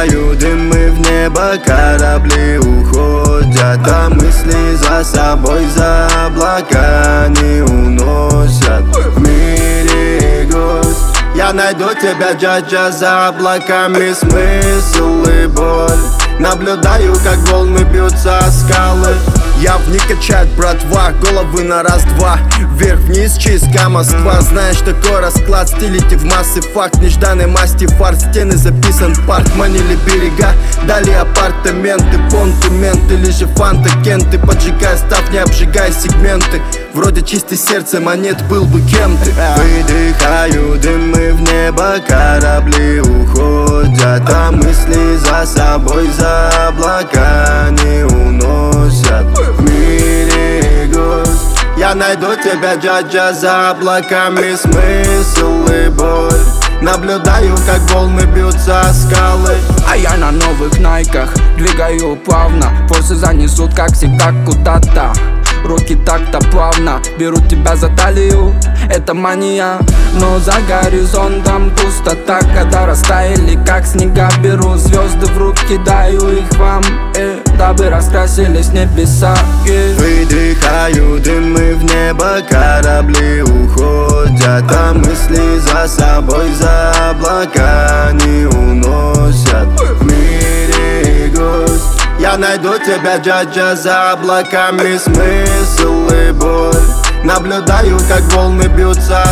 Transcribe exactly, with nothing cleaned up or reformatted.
Выдыхаю дымы в небо, корабли уходят, а мысли за собой за облаками уносят. В мире гость, я найду тебя, джаджа, за облаками смысл и боль. Наблюдаю, как волны бьются о скалы. Я в них качает, братва, головы на раз-два. Вверх-вниз, чистка Москва. Знаешь, такой расклад, стилите в массы. Факт нежданной масти, фарт. Стены записан, парк, манили берега. Дали апартаменты, понты, менты. Или же фанта, кенты. Поджигай, став, не обжигай сегменты. Вроде чистой сердцем, а нет, был бы кем ты. Выдыхаю дымы в небо, корабли уходят, а мысли за собой за облаками уносят. В мире гость, я найду тебя, джаджа, за облаками смысл и боль. Наблюдаю, как волны бьются о скалы. А я на новых найках двигаю плавно. Форсы занесут, как всегда, куда-то. Руки так-то плавно берут тебя за талию. Это мания, но за горизонтом пустота. Когда растаяли, как снега, беру звезды в руки, даю их вам, э, дабы раскрасились небеса, э. Выдыхаю дымы в небо, корабли уходят, а мысли за собой за облаками уносят. В мире гость, я найду тебя, джаджа, за облаками смысл и боль. Наблюдаю, как волны бьются